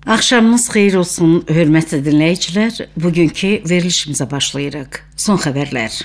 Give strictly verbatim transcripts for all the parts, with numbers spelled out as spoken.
Axşamınız xeyir olsun, hörmətli dinləyicilər. Bugünkü verilişimizə başlayırıq. Son xəbərlər.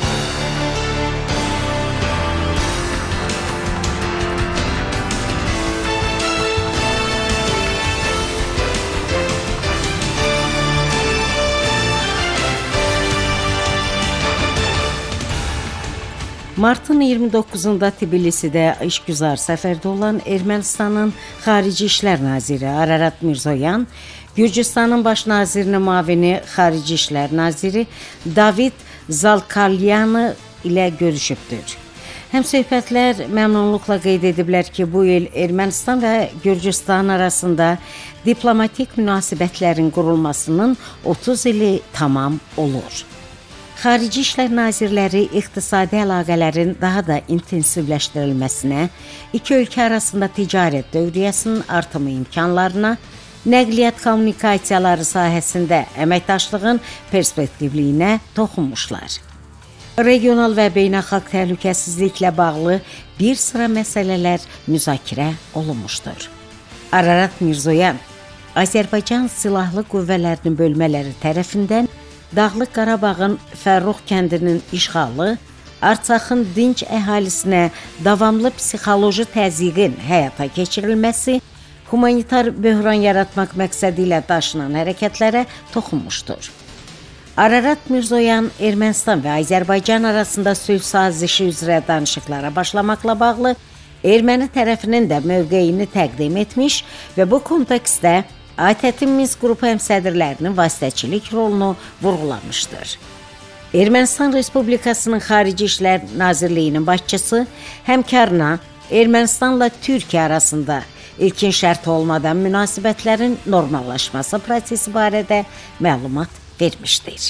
Martın iyirmi doqquzunda Tbilisidə işgüzar səfərdə olan Ermənistanın Xarici İşlər Naziri Ararat Mirzoyan, Gürcüstanın baş nazirinin müavini Xarici İşlər Naziri David Zalkalyanı ilə görüşübdür. Həmsöhbətlər məmnunluqla qeyd ediblər ki, bu il Ermənistan və Gürcüstan arasında diplomatik münasibətlərin qurulmasının otuz ili tamam olur. Xarici İşlər Nazirləri iqtisadi əlaqələrin daha da intensivləşdirilməsinə, iki ölkə arasında ticarət dövriyyəsinin artımı imkanlarına, nəqliyyat kommunikasiyaları sahəsində əməkdaşlığın perspektivliyinə toxunmuşlar. Regional və beynəlxalq təhlükəsizliklə bağlı bir sıra məsələlər müzakirə olunmuşdur. Ararat Mirzoyan, Azərbaycan Silahlı Qüvvələrinin bölmələri tərəfindən Dağlıq Qarabağın Fərrux kəndinin işğalı, Artsakın dinc əhalisinə davamlı psixoloji təzyiqin həyata keçirilməsi, humanitar böhran yaratmaq məqsədi ilə daşınan hərəkətlərə toxunmuşdur. Ararat Mirzoyan Ermənistan və Azərbaycan arasında sülh sazişi üzrə danışıqlara başlamaqla bağlı erməni tərəfinin də mövqeyini təqdim etmiş və bu kontekstdə A T T Minsk qrupu həmsədrlərinin vasitəçilik rolunu vurğulamışdır. Ermənistan Respublikasının Xarici İşlər Nazirliyinin başçısı həmkarına Ermənistanla Türkiyə arasında ilkin şərt olmadan münasibətlərin normallaşması prosesi barədə məlumat vermişdir.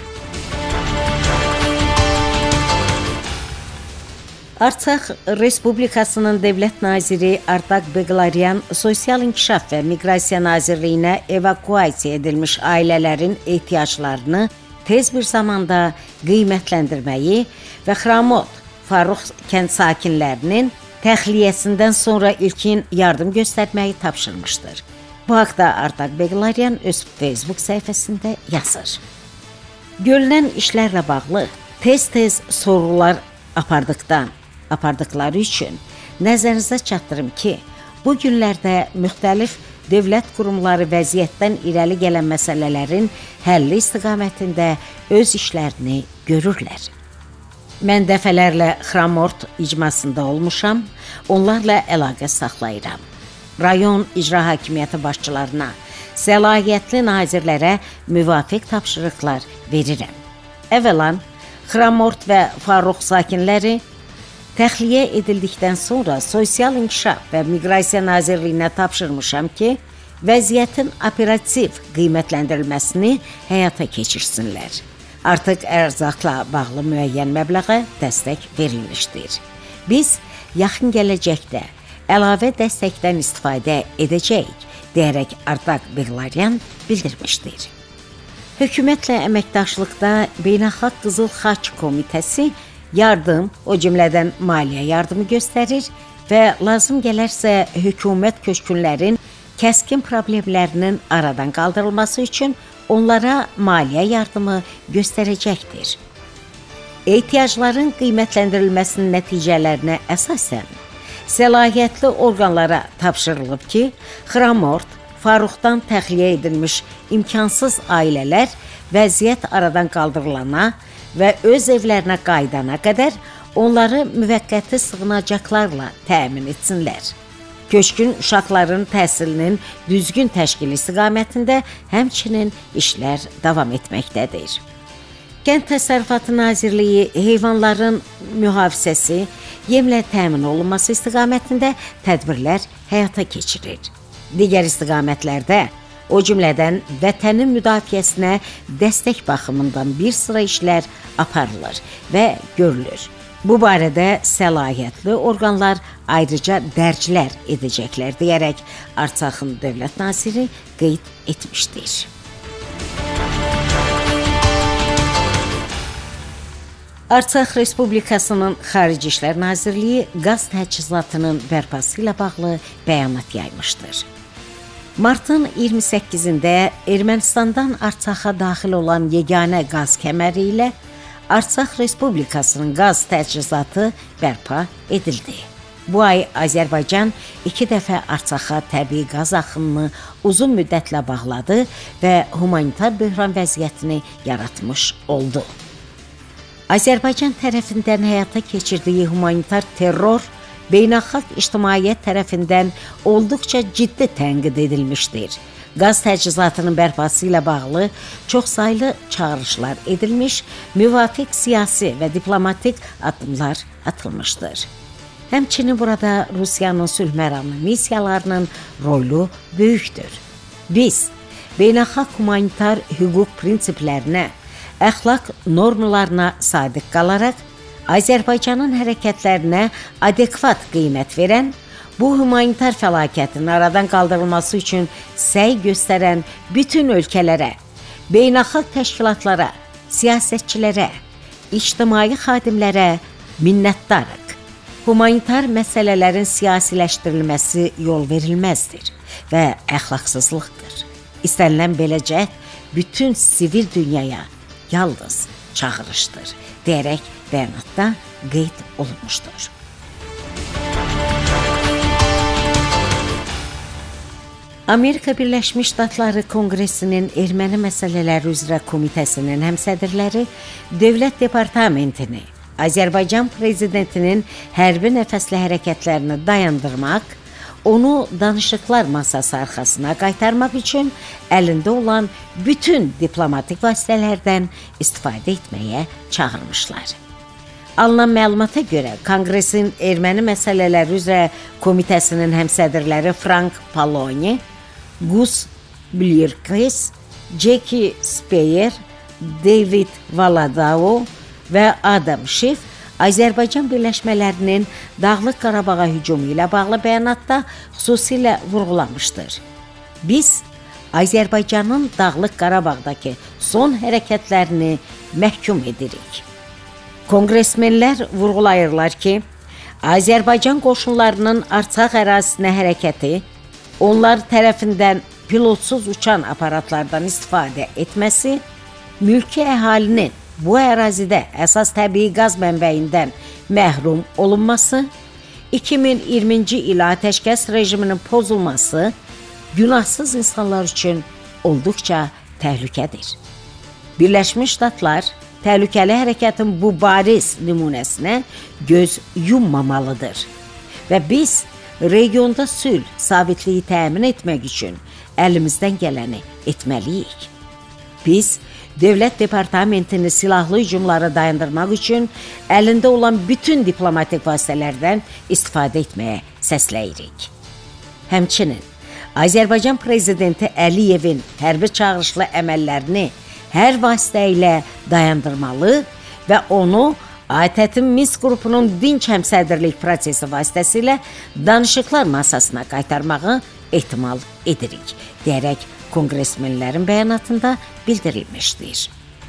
Artsaq Respublikasının Dövlət Naziri Artak Beqlaryan Sosial İnkişaf və Miqrasiya Nazirliyinə evakuasiya edilmiş ailələrin ehtiyaclarını tez bir zamanda qiymətləndirməyi və Xramot, Fərrux kənd sakinlərinin təxliyəsindən sonra ilkin yardım göstərməyi tapşırmışdır. Bu haqda Artak Beqlaryan öz Facebook səhifəsində yazır. Görülən işlərlə bağlı tez-tez sorular apardıqdan apardıqları üçün nəzərinizə çatdırım ki, bu günlərdə müxtəlif dövlət qurumları vəziyyətdən irəli gələn məsələlərin həlli istiqamətində öz işlərini görürlər. Mən dəfələrlə Xramort icmasında olmuşam, onlarla əlaqə saxlayıram. Rayon icra hakimiyyəti başçılarına, səlahiyyətli nazirlərə müvafiq tapşırıqlar verirəm. Əvvəlan, Xramort və Fərrux sakinləri təxliyə edildikdən sonra Sosial İnkişaf və Miqrasiya Nazirliyinə tapşırmışam ki, vəziyyətin operativ qiymətləndirilməsini həyata keçirsinlər. Artıq ərzaqla bağlı müəyyən məbləğə dəstək verilmişdir. Biz yaxın gələcəkdə əlavə dəstəkdən istifadə edəcəyik, deyərək Artak Beqlaryan bildirmişdir. Hökumətlə əməkdaşlıqda Beynəlxalq Qızıl Xaç Komitəsi yardım, o cümlədən maliyyə yardımı göstərir və lazım gələrsə hökumət köçkünlərin kəskin problemlərinin aradan qaldırılması üçün onlara maliyyə yardımı göstərəcəkdir. Ehtiyacların qiymətləndirilməsinin nəticələrinə əsasən səlahiyyətli orqanlara tapşırılıb ki, Xramort, Fərruxdan təxliyə edilmiş imkansız ailələr vəziyyət aradan qaldırılana və öz evlərinə qaydana qədər onları müvəqqəti sığınacaqlarla təmin etsinlər. Köçkün uşaqların təhsilinin düzgün təşkili istiqamətində həmçinin işlər davam etməkdədir. Kənd Təsərrüfatı Nazirliyi heyvanların mühafizəsi, yemlə təmin olunması istiqamətində tədbirlər həyata keçirir. Digər istiqamətlərdə, o cümlədən vətənin müdafiəsinə dəstək baxımından bir sıra işlər aparılır və görülür. Bu barədə səlahiyyətli orqanlar ayrıca dərclər edəcəklər, deyərək Artsakın Dövlət Naziri qeyd etmişdir. Artsaq Respublikasının Xarici İşlər Nazirliyi qaz təchizatının bərpası ilə bağlı bəyanat yaymışdır. Martın iyirmi səkkizində Ermənistandan Artsakha daxil olan yeganə qaz kəməri ilə Artsakh Respublikasının qaz təchizatı bərpa edildi. Bu ay Azərbaycan iki dəfə Artsakha təbii qaz axınını uzun müddətlə bağladı və humanitar böhran vəziyyətini yaratmış oldu. Azərbaycan tərəfindən həyata keçirdiyi humanitar terror beynəlxalq ictimaiyyət tərəfindən olduqca ciddi tənqid edilmişdir. Qaz təchizatının bərpası ilə bağlı çoxsaylı çağırışlar edilmiş, müvafiq siyasi və diplomatik addımlar atılmışdır. Həmçinin burada Rusiyanın sülh məramlı missiyalarının rolu böyükdür. Biz beynəlxalq humanitar hüquq prinsiplərinə, əxlaq normalarına sadiq qalaraq Azərbaycanın hərəkətlərinə adekvat qiymət verən, bu humanitar fəlakətin aradan qaldırılması üçün səy göstərən bütün ölkələrə, beynəlxalq təşkilatlara, siyasətçilərə, ictimai xadimlərə minnətdarıq. Humanitar məsələlərin siyasiləşdirilməsi yol verilməzdir və əxlaqsızlıqdır. İstənilən belə cəhd bütün sivil dünyaya yalnız çağırışdır, deyərək bəyanatda qeyd olunmuşdur. Amerika Birləşmiş Ştatları Konqresinin Erməni Məsələləri üzrə Komitəsinin həmsədrləri Dövlət Departamentini Azərbaycan Prezidentinin hərbi nəfəsli hərəkətlərini dayandırmaq, onu danışıqlar masası arxasına qaytarmaq üçün əlində olan bütün diplomatik vasitələrdən istifadə etməyə çağırmışlar. Alınan məlumata görə Konqresin Erməni Məsələləri üzrə Komitəsinin həmsədrləri Frank Pallone, Gus Blirkes, Jackie Speyer, David Valadao və Adam Schiff Azərbaycan birləşmələrinin Dağlıq Qarabağa hücumu ilə bağlı bəyanatda xüsusilə vurğulamışdır. Biz Azərbaycanın Dağlıq Qarabağdakı son hərəkətlərini məhkum edirik. Konqresmenlər vurğulayırlar ki, Azərbaycan qoşunlarının Artsakh ərazisinə hərəkəti, onlar tərəfindən pilotsuz uçan aparatlardan istifadə etməsi, mülki əhalinin bu ərazidə əsas təbii qaz mənbəyindən məhrum olunması, iki min iyirminci il atəşkəs rejiminin pozulması günahsız insanlar üçün olduqca təhlükədir. Birləşmiş Ştatlar təhlükəli hərəkətin bu bariz nümunəsinə göz yummamalıdır və biz regionda sülh sabitliyi təmin etmək üçün əlimizdən gələni etməliyik. Biz Dövlət Departamentini silahlı hücumları dayandırmaq üçün əlində olan bütün diplomatik vasitələrdən istifadə etməyə səsləyirik. Həmçinin Azərbaycan Prezidenti Əliyevin hərbi çağırışlı əməllərini hər vasitə ilə dayandırmalı və onu A T Ə T-in Minsk qrupunun dinc həmsədrlik prosesi vasitəsilə danışıqlar masasına qaytarmağı ehtimal edirik, deyərək konqresmenlərin bəyanatında bildirilmişdir.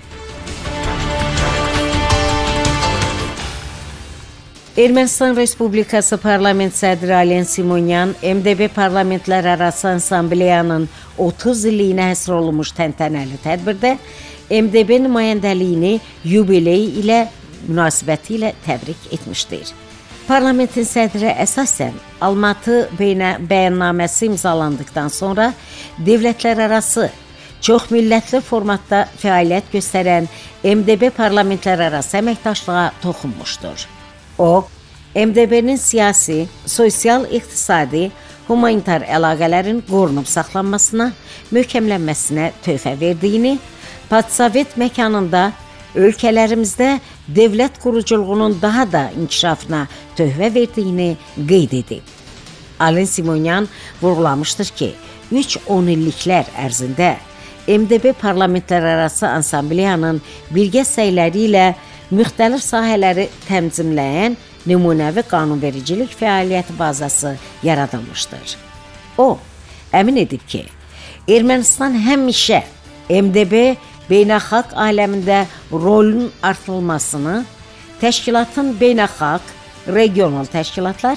Ermənistan Respublikası Parlament sədri Alen Simonyan M D B Parlamentlərarası Assambleyanın otuz illiyinə həsr olunmuş təntənəli tədbirdə M D B nümayəndəliyini yubiley ilə münasibəti ilə təbrik etmişdir. Parlamentin sədri əsasən Almatı bəyannaməsi imzalandıqdan sonra dövlətlərarası çoxmillətli formatda fəaliyyət göstərən M D B parlamentlərarası əməkdaşlığa toxunmuşdur. O, M D B-nin siyasi, sosial, iqtisadi, humanitar əlaqələrin qorunub saxlanmasına, möhkəmlənməsinə töhfə verdiyini, Podsovet məkanında ölkələrimizdə dövlət quruculuğunun daha da inkişafına töhfə verdiyini qeyd edib. Alen Simonyan vurğulamışdır ki, üç on illiklər ərzində M D B parlamentlərarası Assambleyanın birgə səyləri ilə müxtəlif sahələri təmzimləyən nümunəvi qanunvericilik fəaliyyəti bazası yaradılmışdır. O, əmin edib ki, Ermənistan həmişə M D B beynəlxalq aləmində rolun artırılmasını, təşkilatın beynəlxalq, regional təşkilatlar,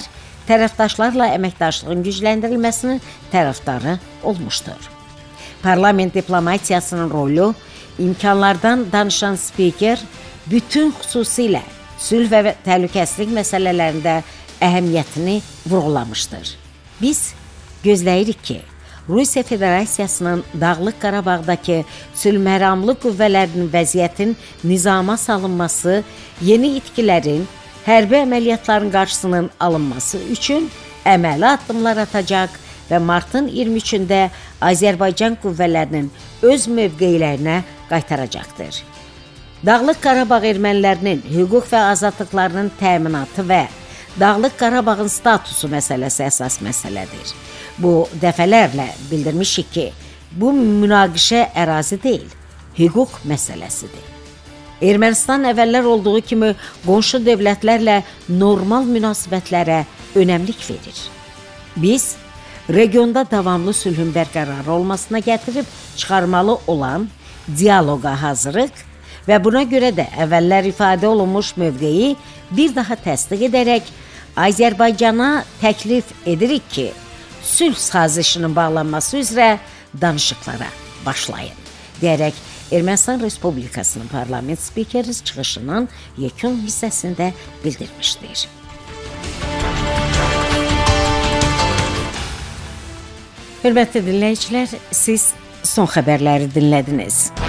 tərəfdaşlarla əməkdaşlığın gücləndirilməsinin tərəfdarı olmuşdur. Parlament diplomatiyasının rolu, imkanlardan danışan spiker bütün xüsusilə sülh və təhlükəsizlik məsələlərində əhəmiyyətini vurğulamışdır. Biz gözləyirik ki, Rusiya Federasiyasının Dağlıq Qarabağdakı sülhməramlı qüvvələrinin vəziyyətin nizama salınması, yeni itkilərin, hərbi əməliyyatların qarşısının alınması üçün əməli addımlar atacaq və martın iyirmi üçündə Azərbaycan qüvvələrinin öz mövqelərinə qaytaracaqdır. Dağlıq Qarabağ ermənilərinin hüquq və azadlıqlarının təminatı və Dağlıq Qarabağın statusu məsələsi əsas məsələdir. Bu, dəfələrlə bildirmişik ki, bu münaqişə ərazi deyil, hüquq məsələsidir. Ermənistan əvvəllər olduğu kimi qonşu dövlətlərlə normal münasibətlərə önəmlik verir. Biz, regionda davamlı sülhün bərqərar olmasına gətirib çıxarmalı olan dialoqa hazırıq və buna görə də əvvəllər ifadə olunmuş mövqeyi bir daha təsdiq edərək Azərbaycana təklif edirik ki, sülh sazişinin bağlanması üzrə danışıqlara başlayın, deyərək Ermənistan Respublikasının parlament spikeri çıxışının yekun hissəsində bildirmişdir. Hörmətli dinləyicilər, siz son xəbərləri dinlədiniz.